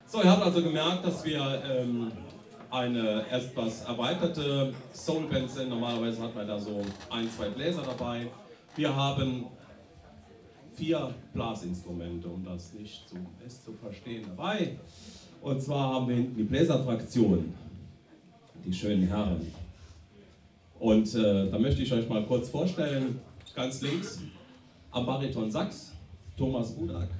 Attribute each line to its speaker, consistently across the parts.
Speaker 1: So, ihr habt also gemerkt, dass wir eine etwas erweiterte Soulband sind. Normalerweise hat man da so 1, 2 Bläser dabei. Wir haben 4 Blasinstrumente, um das nicht zu fest zu verstehen, dabei. Und zwar haben wir hinten die Bläserfraktion, die schönen Herren. Und da möchte ich euch mal kurz vorstellen, ganz links am Bariton Sax, Thomas Budak.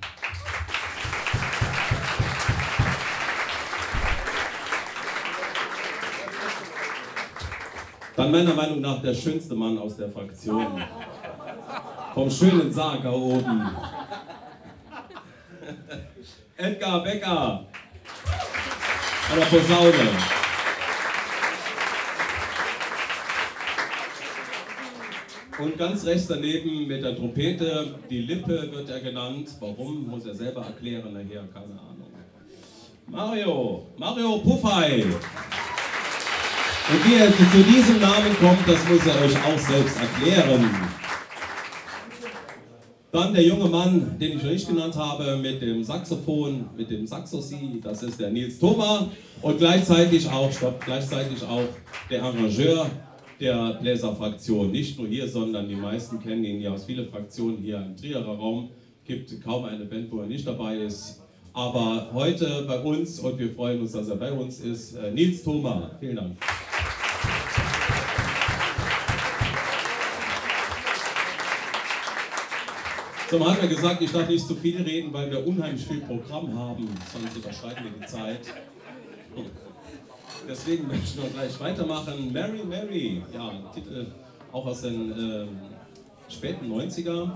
Speaker 1: Dann meiner Meinung nach der schönste Mann aus der Fraktion. Vom schönen Sarg da oben. Edgar Becker. An der Posaune. Und ganz rechts daneben mit der Trompete, die Lippe wird er genannt. Warum, muss er selber erklären nachher, keine Ahnung. Mario Puffay. Und wie er zu diesem Namen kommt, das muss er euch auch selbst erklären. Dann der junge Mann, den ich noch nicht genannt habe, mit dem Saxophon, mit dem Saxosi, das ist der Nils Thoma. Und gleichzeitig auch der Arrangeur der Bläserfraktion. Nicht nur hier, sondern die meisten kennen ihn ja aus vielen Fraktionen hier im Trierer Raum. Gibt kaum eine Band, wo er nicht dabei ist. Aber heute bei uns, und wir freuen uns, dass er bei uns ist, Nils Thoma. Vielen Dank. So, man hat mir gesagt, ich darf nicht zu viel reden, weil wir unheimlich viel Programm haben, sonst überschreiten wir die Zeit. Deswegen möchten wir gleich weitermachen. Mary, Mary, ja, Titel auch aus den späten 90er.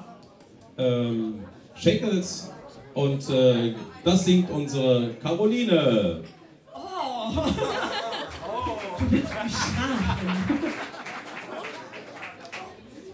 Speaker 1: Shekels, und das singt unsere Caroline.
Speaker 2: Oh! Du willst mich schlafen.